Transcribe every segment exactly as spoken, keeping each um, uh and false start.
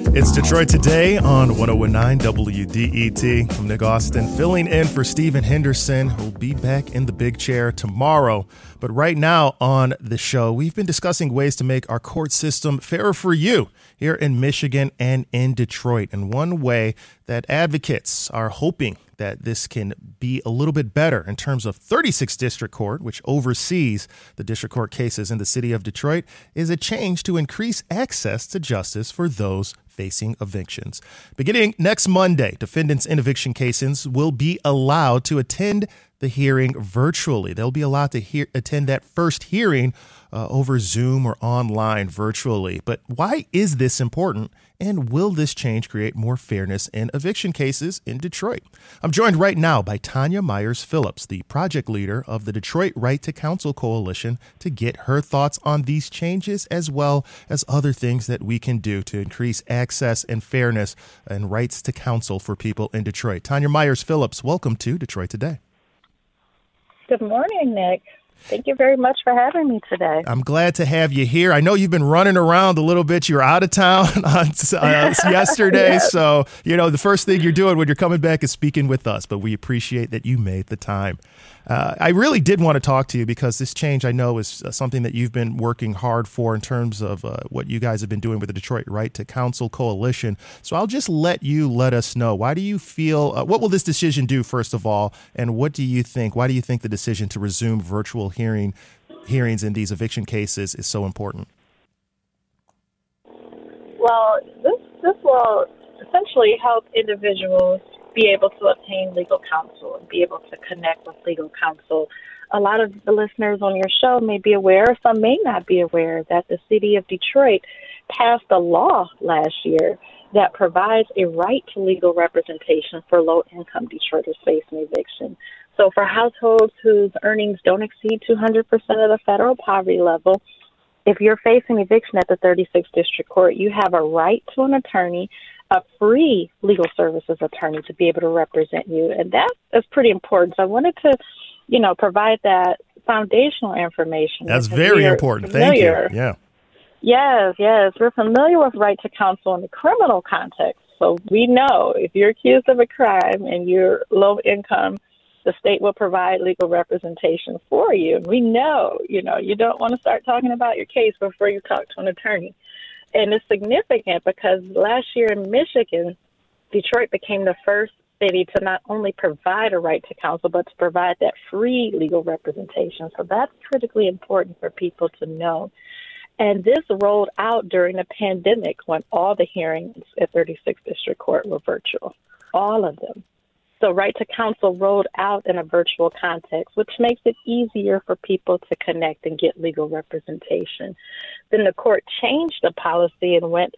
It's Detroit Today on one oh one nine W D E T. I'm Nick Austin, filling in for Stephen Henderson, who'll be back in the big chair tomorrow. But right now on the show, we've been discussing ways to make our court system fairer for you here in Michigan and in Detroit. And one way that advocates are hoping that this can be a little bit better in terms of thirty-sixth District Court, which oversees the district court cases in the city of Detroit, is a change to increase access to justice for those facing evictions. Beginning next Monday, defendants in eviction cases will be allowed to attend the hearing virtually. They'll be allowed to hear, attend that first hearing uh, over Zoom or online virtually. But why is this important? And will this change create more fairness in eviction cases in Detroit? I'm joined right now by Tanya Myers Phillips, the project leader of the Detroit Right to Counsel Coalition, to get her thoughts on these changes as well as other things that we can do to increase access and fairness and rights to counsel for people in Detroit. Tanya Myers Phillips, welcome to Detroit Today. Good morning, Nick. Thank you very much for having me today. I'm glad to have you here. I know you've been running around a little bit. You were out of town on, uh, yesterday. Yes. So, you know, the first thing you're doing when you're coming back is speaking with us. But we appreciate that you made the time. Uh, I really did want to talk to you because this change, I know, is something that you've been working hard for in terms of uh, what you guys have been doing with the Detroit Right to Counsel Coalition. So I'll just let you let us know. Why do you feel, uh, what will this decision do, first of all? And what do you think, why do you think the decision to resume virtual hearing hearings in these eviction cases is so important? Well, this, this will essentially help individuals be able to obtain legal counsel and be able to connect with legal counsel. A lot of the listeners on your show may be aware, some may not be aware, that the city of Detroit passed a law last year that provides a right to legal representation for low-income Detroiters facing eviction. So for households whose earnings don't exceed two hundred percent of the federal poverty level, if you're facing eviction at the thirty-sixth District Court, you have a right to an attorney, a free legal services attorney to be able to represent you. And that is pretty important. So I wanted to, you know, provide that foundational information. That's very important. Familiar. Thank you. Yeah. Yes, yes. We're familiar with right to counsel in the criminal context. So we know if you're accused of a crime and you're low income, the state will provide legal representation for you. We know, you know, you don't want to start talking about your case before you talk to an attorney. And it's significant because last year in Michigan, Detroit became the first city to not only provide a right to counsel, but to provide that free legal representation. So that's critically important for people to know. And this rolled out during the pandemic when all the hearings at thirty-sixth District Court were virtual, all of them. So right to counsel rolled out in a virtual context, which makes it easier for people to connect and get legal representation. Then the court changed the policy and went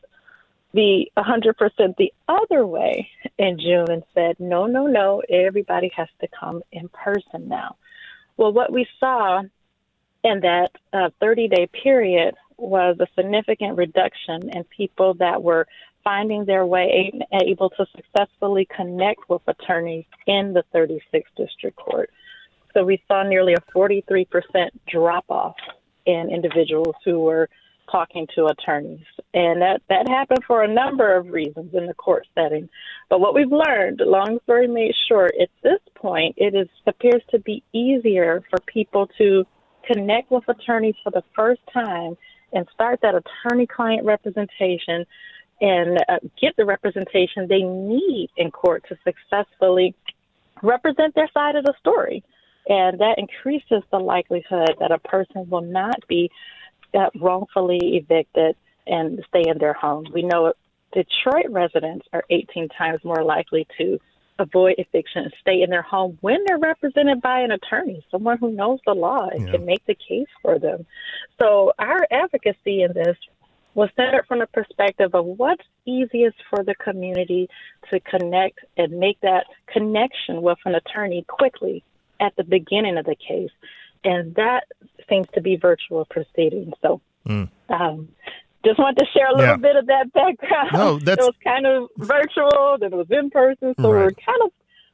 the one hundred percent the other way in June and said, no, no, no, everybody has to come in person now. Well, what we saw in that uh, thirty-day period was a significant reduction in people that were finding their way able to successfully connect with attorneys in the thirty-sixth District Court. So we saw nearly a forty-three percent drop-off in individuals who were talking to attorneys. And that, that happened for a number of reasons in the court setting. But what we've learned, long story made short, at this point, it is appears to be easier for people to connect with attorneys for the first time and start that attorney-client representation and uh, get the representation they need in court to successfully represent their side of the story. And that increases the likelihood that a person will not be uh, wrongfully evicted and stay in their home. We know Detroit residents are eighteen times more likely to avoid eviction and stay in their home when they're represented by an attorney, someone who knows the law and yeah. can make the case for them. So our advocacy in this was centered from the perspective of what's easiest for the community to connect and make that connection with an attorney quickly at the beginning of the case. And that seems to be virtual proceedings. So mm. um, just wanted to share a little yeah. bit of that background. No, that's... It was kind of virtual, then it was in person, so right. we're kind of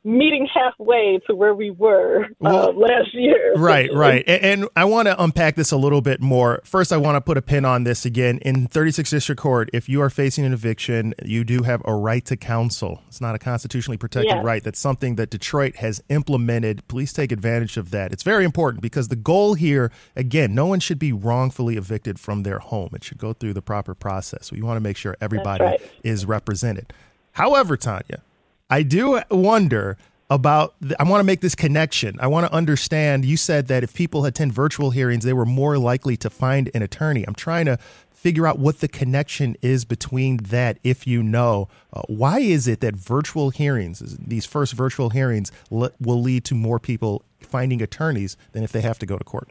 meeting halfway to where we were uh, well, last year. Right, right. And, and I want to unpack this a little bit more. First, I want to put a pin on this again. In thirty-sixth District Court, if you are facing an eviction, you do have a right to counsel. It's not a constitutionally protected yes. right. That's something that Detroit has implemented. Please take advantage of that. It's very important because the goal here, again, no one should be wrongfully evicted from their home. It should go through the proper process. We want to make sure everybody right. is represented. However, Tanya, I do wonder about, the, I want to make this connection. I want to understand, you said that if people attend virtual hearings, they were more likely to find an attorney. I'm trying to figure out what the connection is between that, if you know. Uh, why is it that virtual hearings, these first virtual hearings, le- will lead to more people finding attorneys than if they have to go to court?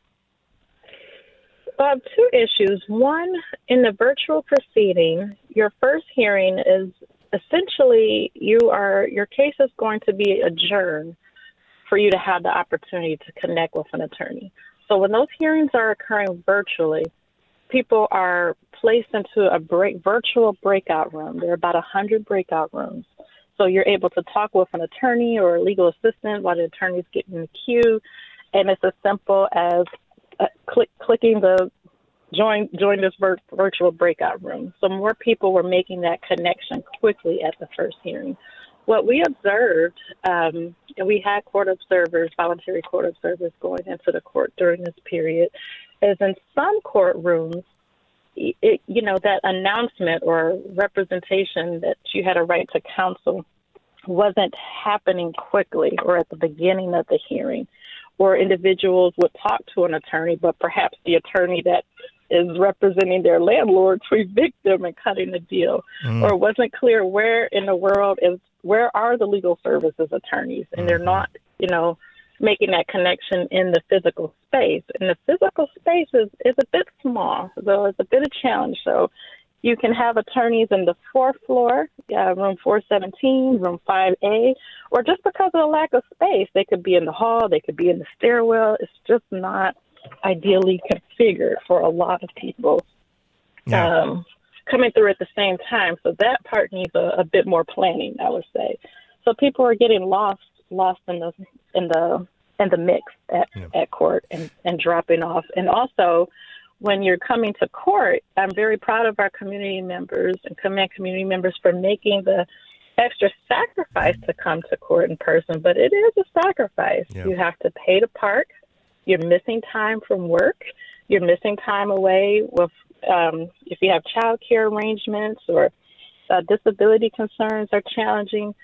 Uh, two issues. One, in the virtual proceeding, your first hearing is essentially you are your case is going to be adjourned for you to have the opportunity to connect with an attorney. So when those hearings are occurring virtually, people are placed into a break, virtual breakout room. There are about one hundred breakout rooms. So you're able to talk with an attorney or a legal assistant while the attorney's getting in the queue. And it's as simple as uh, click, clicking the Join join this vir- virtual breakout room. So more people were making that connection quickly at the first hearing. What we observed, um, and we had court observers, voluntary court observers going into the court during this period, is in some courtrooms, it, you know, that announcement or representation that you had a right to counsel wasn't happening quickly or at the beginning of the hearing. Or individuals would talk to an attorney, but perhaps the attorney that is representing their landlord to evict them and cutting the deal. Mm. Or it wasn't clear where in the world is, where are the legal services attorneys? And mm-hmm. they're not, you know, making that connection in the physical space. And the physical space is, is a bit small, so it's a bit of a challenge. So you can have attorneys in the fourth floor, uh, room four seventeen, room five A, or just because of the lack of space, they could be in the hall, they could be in the stairwell. It's just not ideally configured for a lot of people yeah. um, coming through at the same time. So that part needs a, a bit more planning, I would say. So people are getting lost, lost in the in the in the mix at, yeah. at court and, and dropping off. And also, when you're coming to court, I'm very proud of our community members and command community members for making the extra sacrifice to come to court in person. But it is a sacrifice. Yeah. You have to pay to park. You're missing time from work. You're missing time away with um, if you have child care arrangements or uh, disability concerns are challenging.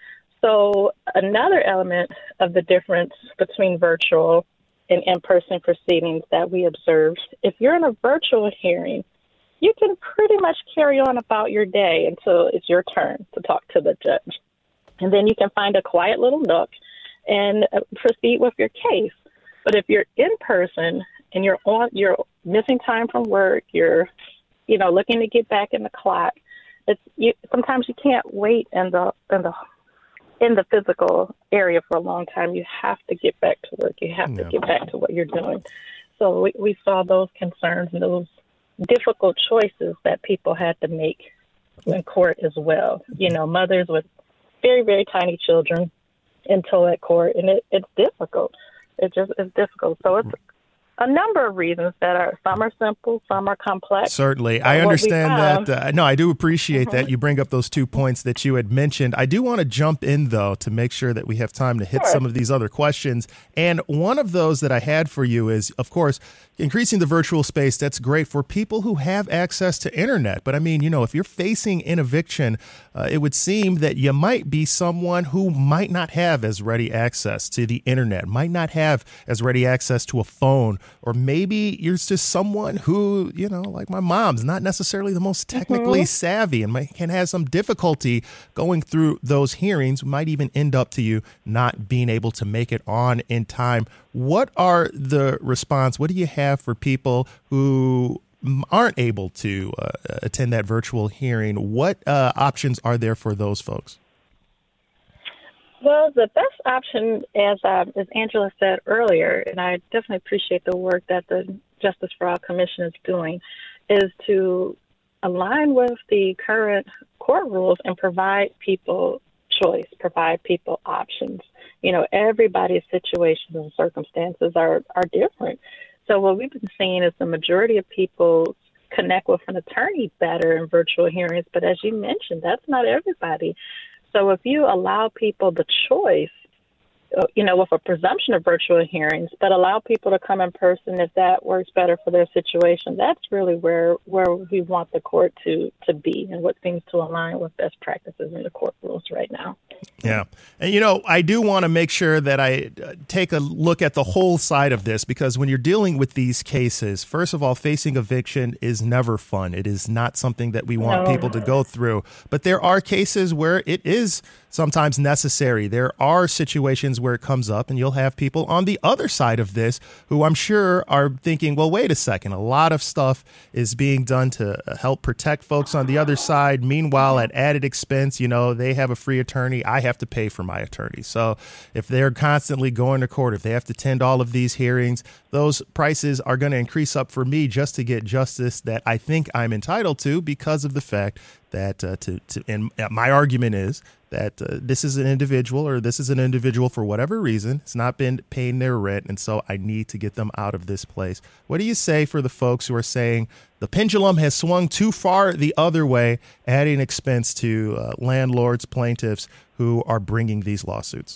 So another element of the difference between virtual and in-person proceedings that we observed, if you're in a virtual hearing, you can pretty much carry on about your day until it's your turn to talk to the judge. And then you can find a quiet little nook and uh, proceed with your case. But if you're in person and you're on, you're missing time from work, you're, you know, looking to get back in the clock, it's you, sometimes you can't wait in the in the in the physical area for a long time. You have to get back to work. You have to yeah. get back to what you're doing. So we, we saw those concerns and those difficult choices that people had to make in court as well. You know, mothers with very, very tiny children in tow at court, and it, it's difficult. It just is difficult. So it's a number of reasons that are, some are simple, some are complex. Certainly. I understand that. Uh, no, I do appreciate mm-hmm. that you bring up those two points that you had mentioned. I do want to jump in, though, to make sure that we have time to hit sure. some of these other questions. And one of those that I had for you is, of course, increasing the virtual space. That's great for people who have access to internet. But I mean, you know, if you're facing an eviction, uh, it would seem that you might be someone who might not have as ready access to the internet, might not have as ready access to a phone. Or maybe you're just someone who, you know, like my mom's not necessarily the most technically mm-hmm. savvy and might, can have some difficulty going through those hearings, might even end up to you not being able to make it on in time. What are the response? What do you have for people who aren't able to uh, attend that virtual hearing? What uh, options are there for those folks? Well, the best option, as uh, as Angela said earlier, and I definitely appreciate the work that the Justice for All Commission is doing, is to align with the current court rules and provide people choice, provide people options. You know, everybody's situations and circumstances are, are different. So what we've been seeing is the majority of people connect with an attorney better in virtual hearings. But as you mentioned, that's not everybody. So if you allow people the choice, you know, with a presumption of virtual hearings, but allow people to come in person if that works better for their situation, that's really where where we want the court to, to be and what seems to align with best practices in the court rules right now. Yeah. And, you know, I do want to make sure that I take a look at the whole side of this, because when you're dealing with these cases, first of all, facing eviction is never fun. It is not something that we want No. people to go through. But there are cases where it is sometimes necessary. There are situations where it comes up, and you'll have people on the other side of this who I'm sure are thinking, well, wait a second, a lot of stuff is being done to help protect folks on the other side. Meanwhile, at added expense, you know, they have a free attorney. I have to pay for my attorney. So if they're constantly going to court, if they have to attend all of these hearings, those prices are going to increase up for me just to get justice that I think I'm entitled to, because of the fact that uh, to, to and my argument is that uh, this is an individual or this is an individual for whatever reason. It's not been paying their rent. And so I need to get them out of this place. What do you say for the folks who are saying the pendulum has swung too far the other way, adding expense to uh, landlords, plaintiffs who are bringing these lawsuits?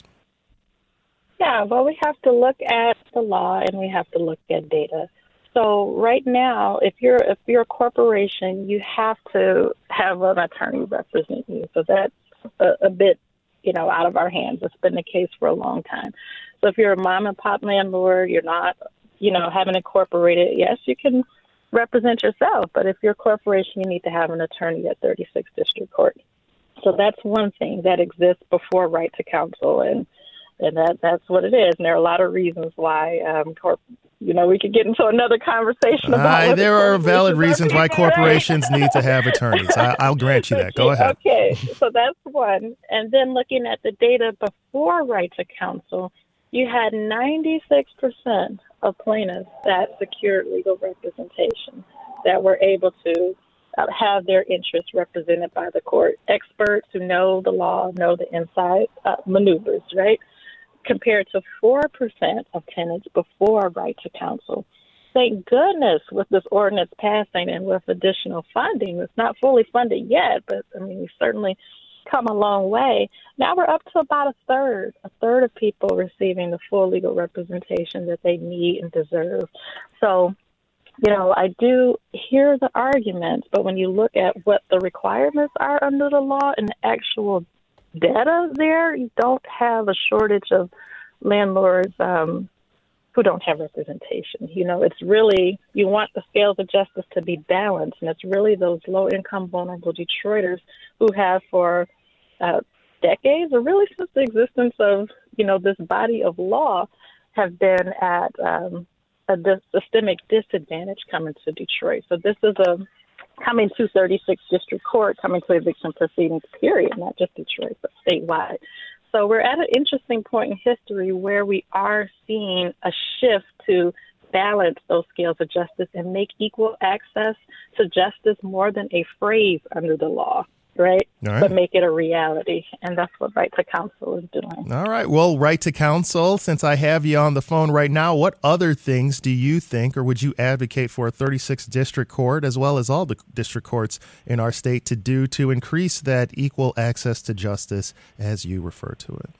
Yeah, well, we have to look at the law and we have to look at data. So right now, if you're if you're a corporation, you have to have an attorney represent you. So that's a, a bit, you know, out of our hands. It's been the case for a long time. So if you're a mom and pop landlord, you're not, you know, haven't incorporated. Yes, you can represent yourself, but if you're a corporation, you need to have an attorney at thirty-sixth District Court. So that's one thing that exists before right to counsel, and and that that's what it is. And there are a lot of reasons why um, corp. You know, we could get into another conversation about uh, there are valid reasons why corporations need to have attorneys. I, I'll grant you that. Go ahead. Okay, so that's one. And then looking at the data before right to counsel, you had ninety-six percent of plaintiffs that secured legal representation, that were able to uh, have their interests represented by the court. Experts who know the law, know the inside uh, maneuvers, right? Compared to four percent of tenants before right to counsel. Thank goodness with this ordinance passing and with additional funding. It's not fully funded yet, but I mean, we've certainly come a long way. Now we're up to about a third, a third of people receiving the full legal representation that they need and deserve. So, you know, I do hear the arguments, but when you look at what the requirements are under the law and the actual data there, you don't have a shortage of landlords um, who don't have representation. You know, it's really, you want the scales of justice to be balanced, and it's really those low-income, vulnerable Detroiters who have for uh, decades, or really since the existence of, you know, this body of law, have been at um, a dis- systemic disadvantage coming to Detroit. So this is a coming to thirty-sixth District Court, coming to eviction proceedings, period, not just Detroit, but statewide. So we're at an interesting point in history where we are seeing a shift to balance those scales of justice and make equal access to justice more than a phrase under the law, right? All right. But make it a reality. And that's what Right to Counsel is doing. All right. Well, Right to Counsel, since I have you on the phone right now, what other things do you think, or would you advocate for a thirty-sixth District Court, as well as all the district courts in our state, to do to increase that equal access to justice, as you refer to it?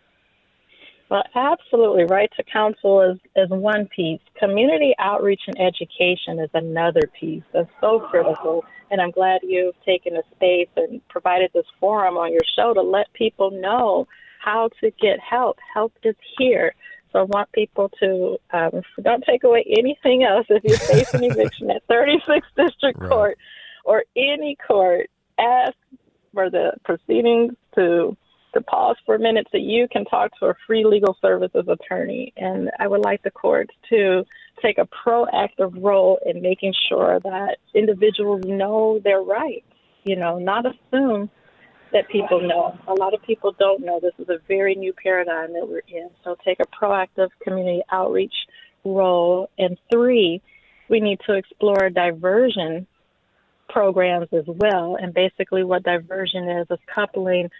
Well, absolutely. Right to counsel is, is one piece. Community outreach and education is another piece that's so critical. And I'm glad you've taken a space and provided this forum on your show to let people know how to get help. Help is here. So I want people to, um, don't take away anything else. If you're facing eviction at thirty-sixth District Right. Court or any court, ask for the proceedings to to pause for a minute so you can talk to a free legal services attorney. And I would like the courts to take a proactive role in making sure that individuals know their rights, you know, not assume that people know. A lot of people don't know. This is a very new paradigm that we're in. So take a proactive community outreach role. And three, we need to explore diversion programs as well. And basically what diversion is, is coupling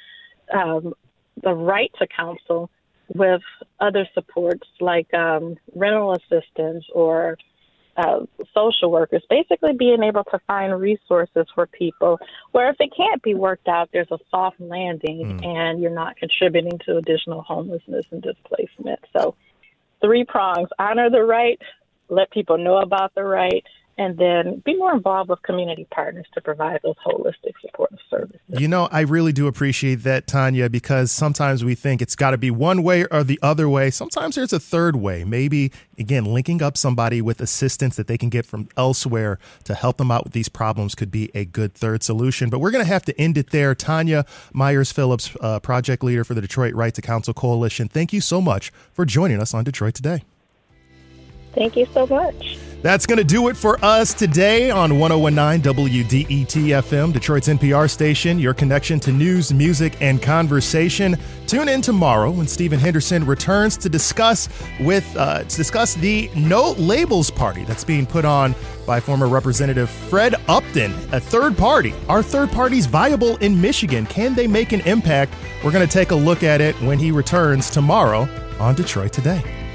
um, the right to counsel with other supports like um, rental assistance or uh, social workers, basically being able to find resources for people where if it can't be worked out, there's a soft landing mm. and you're not contributing to additional homelessness and displacement. So three prongs: honor the right, let people know about the right, and then be more involved with community partners to provide those holistic supportive services. You know, I really do appreciate that, Tanya, because sometimes we think it's got to be one way or the other way. Sometimes there's a third way. Maybe, again, linking up somebody with assistance that they can get from elsewhere to help them out with these problems could be a good third solution. But we're going to have to end it there. Tanya Myers-Phillips, uh, project leader for the Detroit Right to Counsel Coalition, thank you so much for joining us on Detroit Today. Thank you so much. That's going to do it for us today on one oh one point nine W D E T F M, Detroit's N P R station, your connection to news, music, and conversation. Tune in tomorrow when Stephen Henderson returns to discuss with uh, to discuss the No Labels Party that's being put on by former Representative Fred Upton, a third party. Are third parties viable in Michigan? Can they make an impact? We're going to take a look at it when he returns tomorrow on Detroit Today.